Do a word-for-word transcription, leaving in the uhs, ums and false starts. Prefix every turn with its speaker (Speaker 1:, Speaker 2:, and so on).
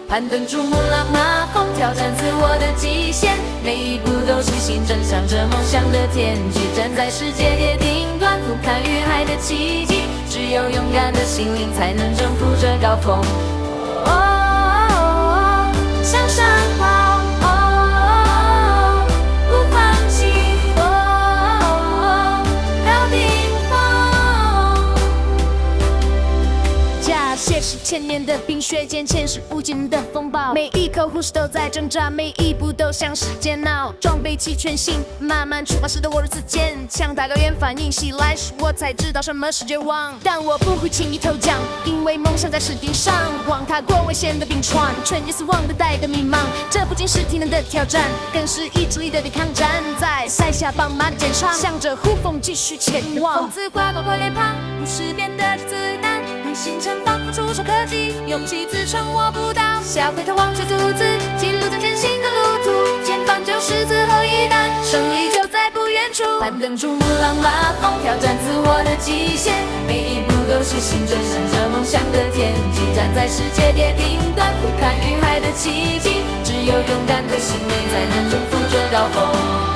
Speaker 1: 攀登珠穆朗玛峰，挑战自我的极限，每一步都是心正向着梦想的天际，站在世界的顶端，俯瞰云海的奇迹，只有勇敢的心灵才能征服这高峰。哦，向上跑，哦，不放弃，哦，到顶峰。
Speaker 2: 假写是千年的冰雪渐渐是无尽的风暴，每一口呼吸都在挣扎，每一步都像是煎熬。装备齐全心，慢慢出发时的我如此坚强。大高原反应袭来时，我才知道什么是绝望。但我不会轻易投降，因为梦想在石顶上望，踏过危险的冰川，穿越死亡的带的迷茫。这不仅是体能的挑战，更是意志力的对抗战。在赛下绑马的肩上，向着呼风继续前往。
Speaker 1: 风姿刮过我脸庞，不是变得如此难。星辰仿佛触手可及，勇气自称握不到。笑回头望着独自记录着前行的路途，前方就是最后一站，胜利就在不远处。攀登珠穆朗玛峰，挑战自我的极限，每一步都是心正向着梦想的天际，站在世界的顶端，俯瞰云海的奇迹，只有勇敢的心灵才能征服这高峰。